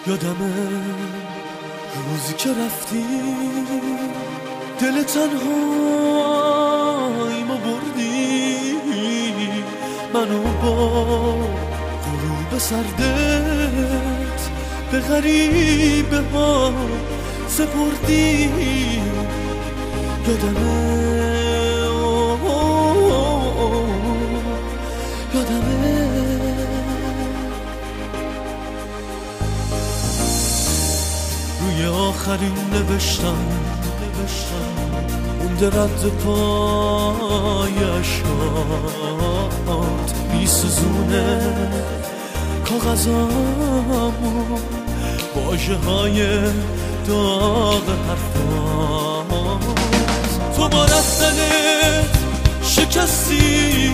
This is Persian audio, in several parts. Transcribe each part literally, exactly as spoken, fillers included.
یادمه روزی که رفتی دل تنهاییمو بردی، منو با غروب سردت به غریبه ها سپردی. یادمه یادمه روی آخرین نوشتم مونده رد پایشات میسوزونه کاغذامو، واژه های داغ حرفات. تو با رفتنت شکستی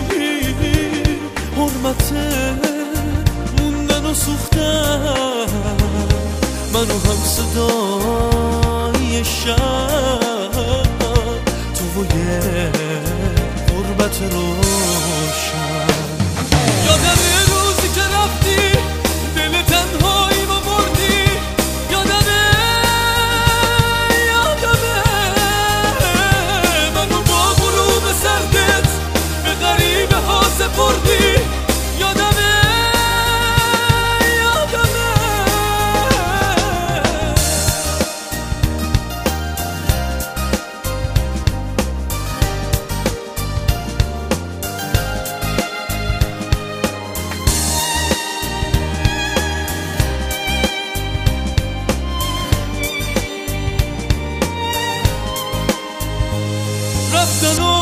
حرمت موندن و سوختن، منو هم صدای شب تو و یه غربت روشن. یادمه روزی که رفتی دل تنهایی ما بردی، یادمه یادمه منو با غروب سردت به غریبه ها سپردی. یادمه رفتن و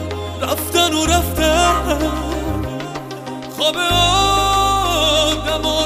رفتن و رفتن خواب آدم